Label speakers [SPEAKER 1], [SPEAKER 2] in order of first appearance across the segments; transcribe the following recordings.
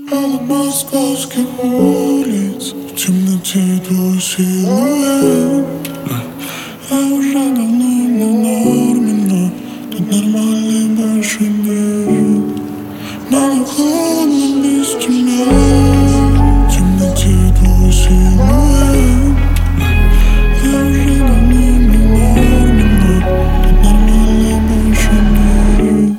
[SPEAKER 1] Мало московских улиц, в темноте твой силуэт. Я уже давно на норме, но тут нормальный больше нет. Мало холодно без тебя, в темноте твой силуэт. Я уже давно на норме, но тут нормальный больше нет.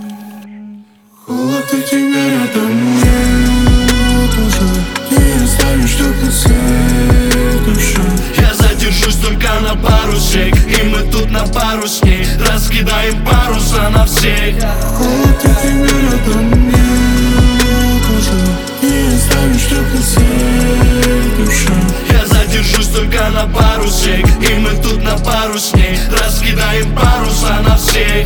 [SPEAKER 1] Холод и тебя рядом нет уже, не оставишь теплый свет души.
[SPEAKER 2] Я задержусь только на пару сек, и мы тут на пару с ней раскидаем паруса на всех.
[SPEAKER 1] Холод и тебя рядом нет уже, не оставишь теплый свет души.
[SPEAKER 2] Я задержусь только на пару сек, и мы тут на пару с ней раскидаем паруса на всех.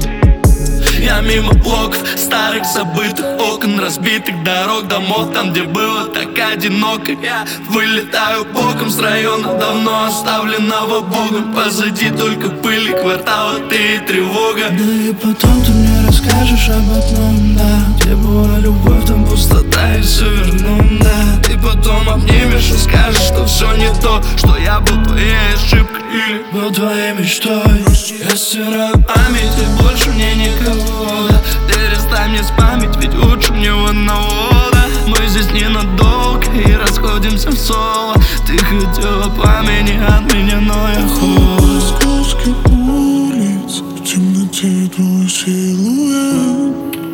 [SPEAKER 2] Я мимо блоков, старых забытых окон, разбитых дорог, домов, там, где было так одиноко. Я вылетаю боком с района, давно оставленного Богом. Позади только пыль и кварталы, ты и тревога.
[SPEAKER 3] Да и потом ты мне расскажешь об одном, да, где была любовь, там пустота и все вернем, да. Ты потом обнимешь и скажешь, что все не то, что я был твоей ошибкой или был твоей мечтой. Я стираю память, и больше мне никого, да. Перестань мне спамить, ведь лучше мне в одного, да. Мы здесь ненадолго и расходимся в соло. Ты хотела пламени от меня, но я холод.
[SPEAKER 1] Московских улиц, в темноте твой силуэт.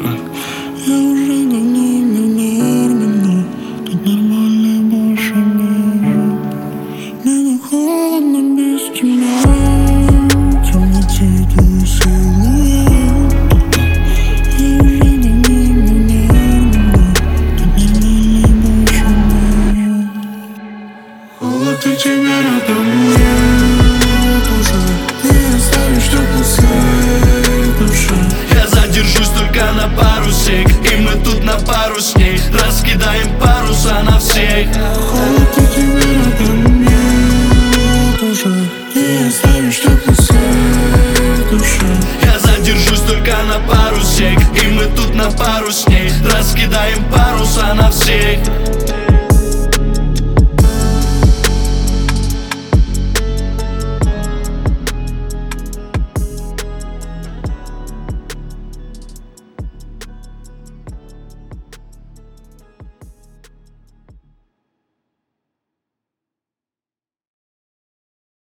[SPEAKER 1] Я уже давно не в норме, но тут нормально больше нет. Мне холодно без тебя, в темноте твой силуэт. Я уже давно не в норме, но тут нормально больше нет. Холод и тебя рядом нет уже, не оставишь теплый свет души.
[SPEAKER 2] Я задержусь только на пару сек, и мы тут на пару с ней раскидаем паруса на всех.
[SPEAKER 1] Холод и тебя рядом нет уже, не оставишь теплый свет души.
[SPEAKER 2] Я задержусь только на пару сек, и мы тут на пару с ней раскидаем паруса на всех.